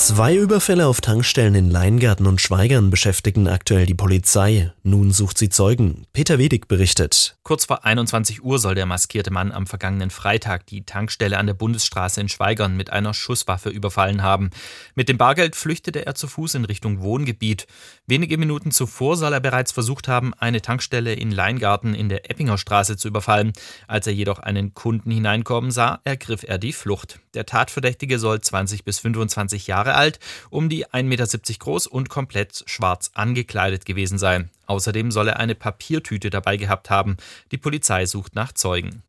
2 Überfälle auf Tankstellen in Leingarten und Schwaigern beschäftigen aktuell die Polizei. Nun sucht sie Zeugen. Peter Wedig berichtet. Kurz vor 21 Uhr soll der maskierte Mann am vergangenen Freitag die Tankstelle an der Bundesstraße in Schwaigern mit einer Schusswaffe überfallen haben. Mit dem Bargeld flüchtete er zu Fuß in Richtung Wohngebiet. Wenige Minuten zuvor soll er bereits versucht haben, eine Tankstelle in Leingarten in der Eppinger Straße zu überfallen. Als er jedoch einen Kunden hineinkommen sah, ergriff er die Flucht. Der Tatverdächtige soll 20 bis 25 Jahre alt, um die 1,70 Meter groß und komplett schwarz angekleidet gewesen sein. Außerdem soll er eine Papiertüte dabei gehabt haben. Die Polizei sucht nach Zeugen.